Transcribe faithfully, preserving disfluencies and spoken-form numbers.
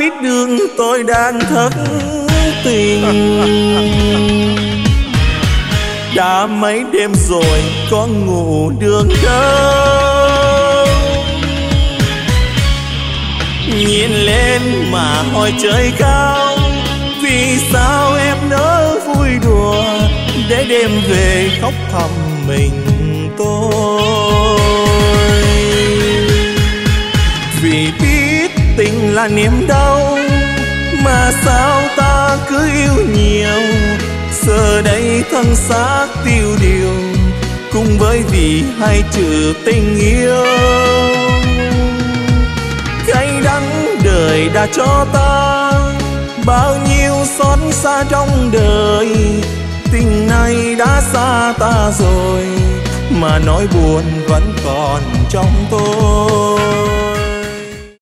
biết đường tôi đang thất tình. Đã mấy đêm rồi có ngủ được đâu, nhìn lên mà hỏi trời cao, vì sao em nỡ vui đùa để đêm về khóc thầm mình tôi. Vì biết tình là niềm đau mà sao ta cứ yêu nhiều, giờ đây thân xác tiêu điều cùng với vì hai chữ tình yêu. Cay đắng đời đã cho ta bao nhiêu xót xa trong đời, tình này đã xa ta rồi mà nỗi buồn vẫn còn trong tôi.